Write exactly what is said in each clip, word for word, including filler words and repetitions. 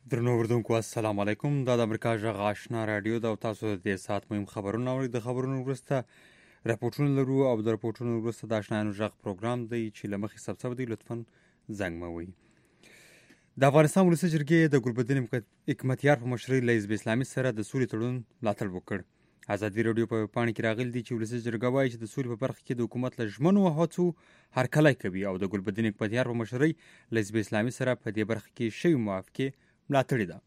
درنو اردوونکو السلام علیکم. دا د امریکا غږ آشنا راډیو ده او تاسو د دې ساعت مهم خبرونه اورئ. د خبرونو وروسته راپورټونه لرو او د راپورټونو وروسته د آشنایانو غږ پروګرام دی چې له مخې ثبت شوی دی. لطفا زنګ مه وهئ. د افغانستان ولسي جرګې د ګلبدین حکمتیار په مشرۍ له حزب اسلامي سره د سولې تړون ملاتړ وکړ. ازادي راډیو په پاڼې کې راغلی دی چې ولسي جرګه وایي چې د سولې په برخه کې د حکومت له ژمنو هڅو هرکلی کوي او د ګلبدین حکمتیار په مشرۍ له حزب اسلامي سره په دې برخه کې شوې موافقې ملاتړې ده.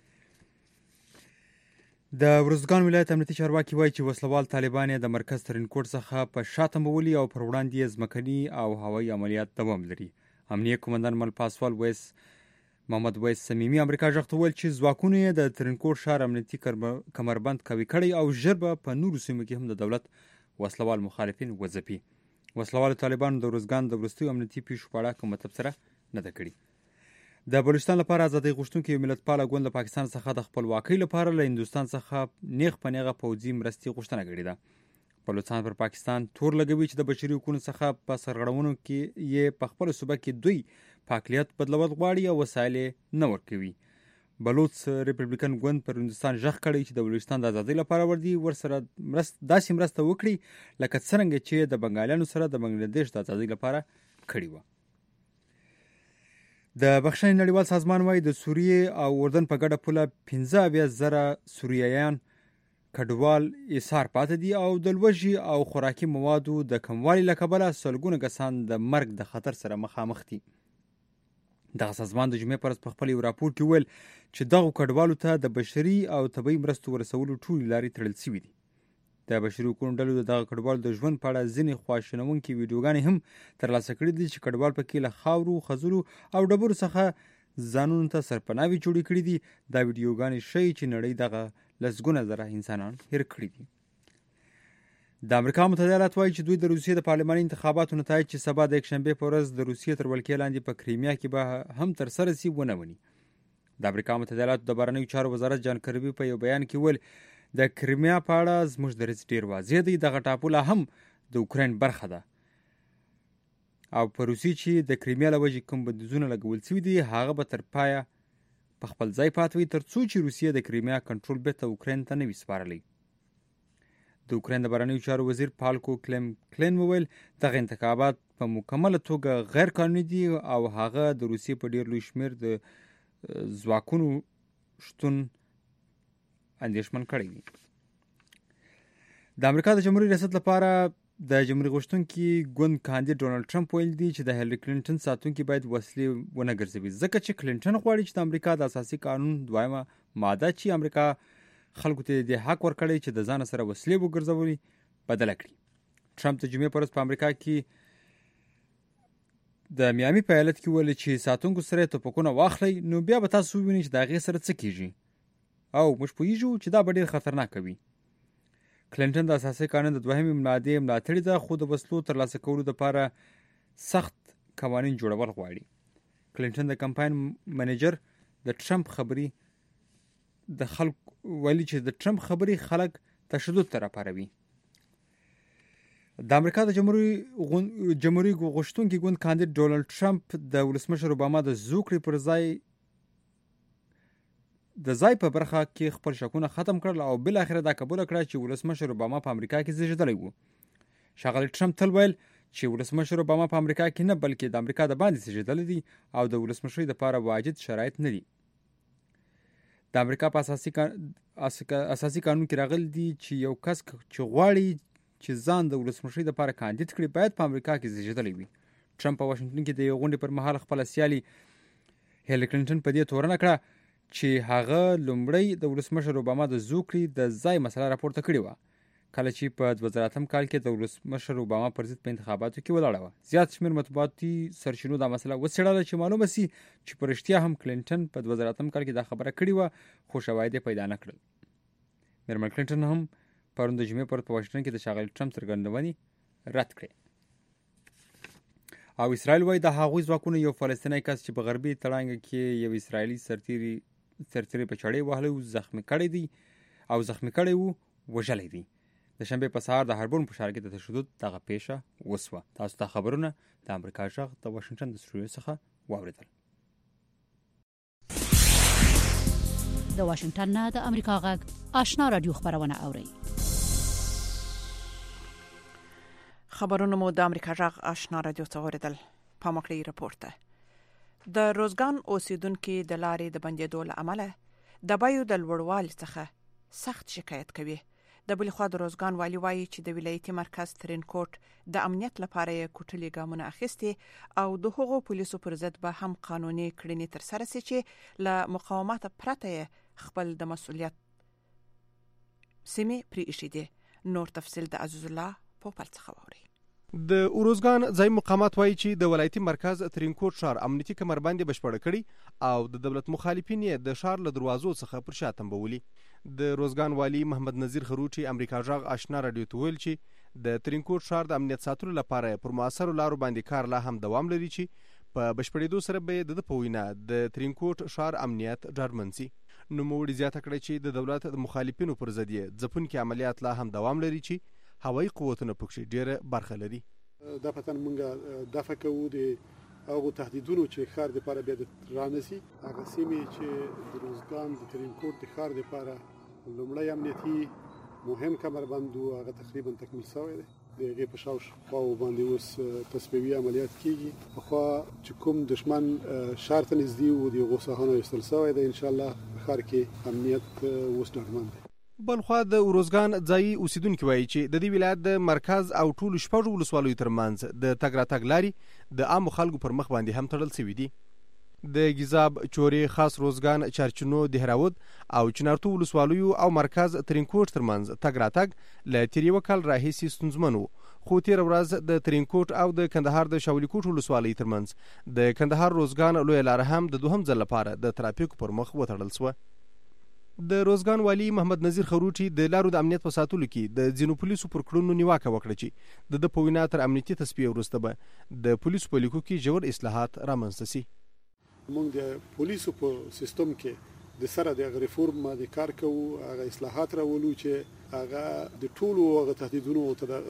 د ارزګان ولایت امنیتي چارواکي وایي چې وسلوال طالبان د مرکز ترینکوټ څخه په شا تمبولي او پر وړاندې یې ځمکني او هوایي عملیات دوام لري. امنیه قومندان مل پاسوال ویس محمد ویس صمیمي امریکا غږ ته وویل چې ځواکونو یې د ترینکوټ ښار امنیتي کمربند قوي کړی او ژر به په نورو سیمو کې هم د دولت وسلوال مخالفین وځپي. وسلوالو طالبانو د ارزګان د وروستیو امنیتي پیښو په اړه کومه تبصره نه ده کړې. د بلوچستان لپاره ازادۍ غوښتونکي یو ملتپاله ګوند له پاکستان څخه د خپلواکۍ لپاره له هندوستان څخه نیغ په نیغه پوځي مرستې غوښتنه کړې ده. بلوچستان پر پاکستان تور لګوي چې د بشري حقوقو څخه په سرغړونو کې یې په خپل صوبه کې دوی پاکلیت بدلول غواړي او وسایل یې نه ورکوي. بلوچ ریپبلیکن ګوند پر هندوستان غږ کړی چې د بلوچستان د ازادۍ لپاره ور دي ورسره مرست داسې مرسته وکړي لکه څرنګه چې د بنګالیانو سره د بنګلادیش د ازادۍ لپاره کړې وه. د بخښنې نړیوال سازمان وایي د سوریې او اردن په ګډه پوله پنځه اویا زره سوریایان کډوال ایثار پاتې دي او د لوږې او خوراکي موادو د کموالي له کبله سلګونه کسان د مرګ د خطر سره مخامخ دي. دغه سازمان د جمعې په ورځ په خپل یو راپور کې ویل چې دغو کډوالو ته د بشري او طبیعي مرستو ورسولو ټولې لارې تړل شوي دي. د بشري حقوقو ډلو د دغه کډوالو د ژوند په اړه ځینې خواشینونکې ویډیوګانې هم ترلاسه کړي دي چې کډوال پکې له خاورو، خځلو او ډبرو څخه ځانونو ته سرپناوې جوړې کړي دي. دا ویډیوګانې ښیي چې نړۍ دغه لسګونه زره انسانان هیر کړي دي. د امریکا متحده ایالات وایي چې دوی د روسیې د پارلماني انتخاباتو نتایج چې سبا د یکشنبې په ورځ د روسیې تر ولکې لاندې په کریمیا کې به هم ترسره شي ونه مني. د امریکا متحده ایالاتو د بهرنیو چارو وزارت جان کربي په یو بیان کې ویل د کریمیا په اړه زموږ دریځ ډیر واضح دی. دغه ټاپو لا هم د اوکراین برخه ده او په روسیې چې د کریمیا له وجې کوم بندیزونه لګول شوي دي هغه به تر پایه په خپل ځای پاتې وي تر څو چې روسیې د کریمیا کنټرول بیرته اوکراین ته نه وي سپارلی. د اوکراین د بهرنیو چارو وزیر پالکو کلیم کلین وویل دغه انتخابات په مکمله توګه غیر قانوني دي او هغه د روسیې په ډیر لوی شمېر د ځواکونو شتون اندېښمن کړی دی. د امریکا د جمهوریت ریاست لپاره د جمهوریت غوښتونکي ګوند کاندید ډونالډ ټرمپ ویل دی چې د هیلری کلینټن ساتونکي باید وسلې ونه ګرځوي ځکه چې کلینټن غواړي چې د امریکا د اساسي قانون دویمه ماده چې امریکا خلکو ته د حق ورکړی چې د ځان سره وسلې وګرځوي بدله کړي. ټرمپ د جمعې په ورځ په امریکا کې د میامي په ایالت کې ویل چې ساتونکو سره توپکونه واخلئ نو بیا به تاسو ووینئ چې د هغې سره څه کیږي او موږ پوهیږو چې دا به ډېر خطرناک وي. کلینټن د اساسي قانون د دوهمې مادې ملاتړې ده خو د وسلو ترلاسه کولو لپاره سخت قوانین جوړول غواړي. کلینټن د کمپاین منیجر د ټرمپ خبرې د خلکو ویلي چې د ټرمپ خبرې خلک تشدد ته راپاروي. د امریکا د جمهوري غوښتونکي ګوند کاندید ډونالډ ټرمپ د ولسمشر اوباما د زوکړې پر ځای د ځای په برخه کې خپل شکونه ختم کړل او بل اخر دا قبول کړه چې ولسمشر اوباما په امریکا کې زیږیدلی و. ښاغلی ټرمپ تل ویل چې ولسمشر اوباما په امریکا کې نه بلکې د امریکا د باندې زیږیدلی دی او د ولسمشرۍ لپاره واجد شرایط نه دي. د امریکا په اساسي اساسي قانون کې راغلی دی چې یو کس چې غواړي چې ځان د ولسمشرۍ لپاره کاندید کړي باید په امریکا کې زیږیدلی وي. ټرمپ په واشنګټن کې د یو غونډې پر مهال خپل سیالي هیلری کلینټن په دې تورنه کړه چې هغه لومړی د ولسمشر اوباما د زوکړې د ځای مسله راپورته کړې وه کله چې په دوه زره اتم کال کې د ولسمشر اوباما پر ضد په انتخاباتو کې ولاړه وه. زیات شمېر مطبوعاتي سرچینو دا مسله وڅېړله چې معلومه سي چې په رښتیا هم کلینټن په دوه زره اتم کال کې دا خبره کړې وه خو شواهد یې پیدا نه کړل. میرمن کلینټن هم پرون د جمعې پر ورځ په واشنګټن کې د ښاغلي ټرمپ څرګندونې رد کړې. او اسرائیل وایي د هغوی ځواکونو یو فلسطینی کس چې په غربي تړانګه کې یو اسرائیلي سرتیري سرتیري په چړې وهلی و زخمي کړی دی او زخمي کړی و وژلی دی. د شنبې په سهار د هاربون په ښار کې د تشدد دغه پیښه وسوه. تاسو ته خبرونه د امریکا غږ د واشنګټن د سټوډیو څخه واورېدل. د واشنگټن نه د امریکا غږ آشنا رادیو خبرونه اوري. خبرونه مو د امریکا غږ آشنا رادیو څوریدل. پامکړی راپورته د روزګان اوسیدونکو د لارې د بندیدو له امله د بایو د لوړوالي څخه سخت شکایت کوي. د بل خوا د روزګان والی وایي چې د ولایتي مرکز ترینکوټ د امنیت لپاره یې کوټلي ګامونه اخیستي او د هغو پولیسو پر ضد به هم قانوني کړنې تر سره سي چې له مقاومت پرته خپل د مسؤلیت سیمه پری ایشي دي. نور تفصیل د عزیز الله په پل څخه ووري. د اوروزګان ځای مقامات وایي چې د ولایتي مرکز ترینکوټ ښار امنیتي کمربند بشپړ کړي او د دولت مخالفین یې د ښار له دروازو څخه پر شا تنبولي. د روزګان والی محمد نذیر خروچی امریکا غږ آشنا رادیو ته ویل چې د ترینکوټ ښار د امنیت ساتلو لپاره پر موثرو لارو باندې کار لا هم دوام لري چې په بشپړېدو سره به د په وینا د ترینکوټ ښار امنیت ډاډمن شي. نوموړي زیاته کړې چې د دولت د مخالفینو پر ضد یې ځپونکي عملیات لا هم دوام لري چې هوایي قوتونه پکې ډېره برخه لري. دا پتن مونږه دفع کوو د هغه تهدیدونو چې ښار لپاره بیا د رانسي هغه سیمې چې د روزګان د ترینکوټ د ښار لپاره لومړی امنیتي مهم کمربند او هغه تقریبا تکمیل شوی دی. د هغې په شاوخوا باندې اوس تصفیوي عملیات کیږي. پخوا چې کوم دشمن ښار ته نږدې و د هغو ساحانو ایستل شوی دی. انشاءالله په ښار کې امنیت اوس ډاډمن دی. بلخوا د اوروزګان ځایي اوسیدونکو وایي چې د دې ولایت د مرکز او ټولو شپږو ولسوالیو ترمنځ د تګ راتګ لارې د عامو خلکو پر مخ باندې هم تړل شوي دي. د ګیزاب، چورې، خاص روزګان، چارچینو، دهراود او چنارتو ولسوالیو او مرکز ترینکوټ ترمنځ تګ راتګ له تیر یو کال راهیسې ستونزمن و، خو تیر ورځ د ترینکوټ او د کندهار د شاولی کوټ ولسوالۍ ترمنځ د کندهار روزګان لویه لاره هم د دوهم ځل لپاره د ترافیکو پر مخ وتړل شوه. د روزګان والی محمد نذیر خروټي د لارو د امنیت په ساتلو کې د ځینو پولیسو پر کړنو نیوکه وکړه چې د د په وینا تر امنیتي تصفیې وروسته به د پولیسو په لیکو کې ژور اصلاحات رامنځته شي. موږ د پولیسو په سیستم کې د سره د ریفورم د کار کوو، هغه اصلاحات راولو چې هغه د ټولو هغه تهدیدونو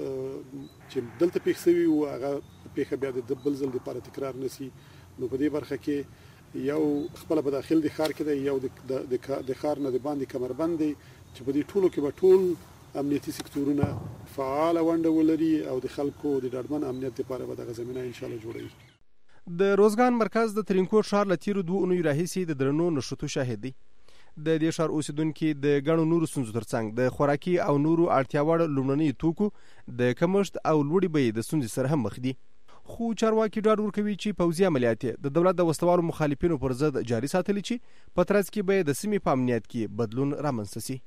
چې دلته پیښ شوي او هغه پیښه بیا د بل ځل لپاره تکرار نشي. نو په دې برخه کې یو خپل په داخل د ښار کې دی، یو د د ښار نه د باندې کمربند دی چې په دې ټولو کې به ټول امنیتي سکتورونه فعال ونډه ولري او د خلکو د ډاډمن امنیت لپاره به دغه زمینه ان شاء الله جوړوي. د روزګان مرکز د ترینکوټ ښار له تیرو دوه اونیو راهیسې د درنو نښتو شاهد دی. د دې ښار اوسیدونکي د ګڼو نورو ستونزو ترڅنګ د خوراکي او نورو اړتیا وړ لومړنیو توکو د کمښت او لوړې بیې د ستونزې سره هم مخ دي. خو چارواکي ډاډ ورکوي چې پوځي عملیات د دولت د وسوالو مخالفینو پر ضد جاري ساتلي چې په ترڅ کې به د سیمې په امنیت کې بدلون رامنځته شي.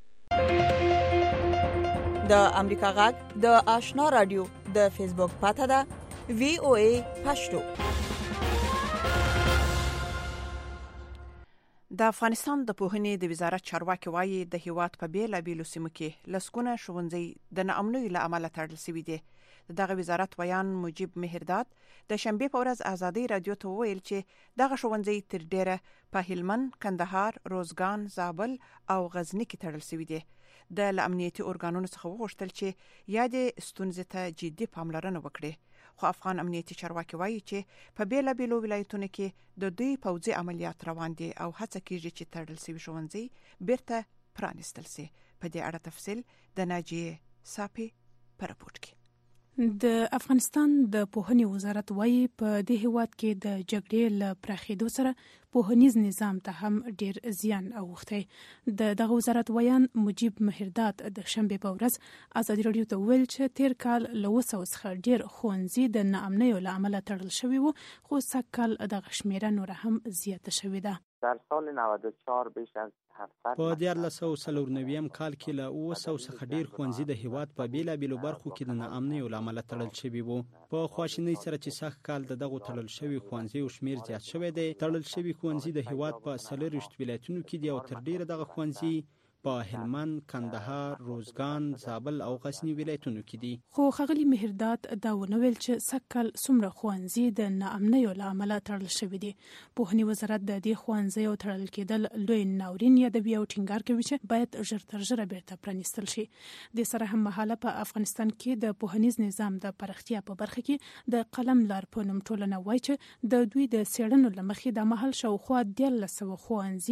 د امریکا غږ د آشنا رادیو د فیسبوک پاته ده وی او ای پښتو. د افغانستان د پوهنې د وزارت چارواکي وایي د هیواد په بیلابیلو سیمو کې لسګونه ښوونځي د ناامنیو له امله تړل شوي دي. دغه وزارت ویان مجيب مهرداد د شنبه په ورځ ازادي رادیو ته ویل چې دغه ښوونځي تر ډیره په هلمند، کندهار، روزګان، زابل او غزنی کې تړل شوي دي. د امنیتي ارګانونو څخه وغوښتل چې یادې ستونزې ته جدي پاملرنه وکړي. خو افغان امنیتي چارواکي وایي چې په بیلابیلو ولایتونو کې د دوی پوځي عملیات روان دي او هڅه کیږي چې تړل شوي ښوونځي بیرته پرانیستل شي. په دې اړه تفصیل د ناجیه صافي په راپورټ کې. د افغانستان د پوهنې وزارت وایي په دې هیواد کې د جګړې له پراخېدو سره پوهنیز نظام ته هم ډیر زیان اوښتی. د دغه وزارت ویان مجيب مهرداد د شنبه په ورځ ازادي رادیو ته ویل چې تیر کال له اوه سوه څخه ډیر ښوونځي د ناامنیو له امله تړل شوي وو، خو سږکال دغه شمیره نوره هم زیاته شوې ده. در سال نود و چهار بیش از هفتصد په دیارلس سوه څلور نویم کال کې له اوه سوه څخه ډیر ښوونځي د هیواد په بیلابیلو برخو کې د ناامنیو له امله تړل شوي وو. په خواشینۍ سره چې سږ کال د دغو تړل شوي ښوونځیو شمیر زیات شوی دی. تړل شوي ښوونځي د هیواد په څلورویشت ولایتونو کې دي او تر ډیره دغه ښوونځي په هلمند، کندهار، روزګان، زابل او غزنی ولایتونو کې دي. خو ښاغلي مهرداد دا ونه ویل چې سږکال څومره ښوونځي د ناامنیو له امله تړل شوي دي. پوهنې وزارت د دې ښوونځیو تړل کېدل لوی ناورین یادوي او ټینګار کوي چې باید ژر تر ژره بیرته پرانیستل شي. د سره هم مهاله په افغانستان کې د پوهنیز نظام د پراختیا په برخه کې د قلم لار په نوم ټولنه وایي چې د دوی د څېړنو له مخې د مهال شاوخوا دیارلس سوه ښوونځي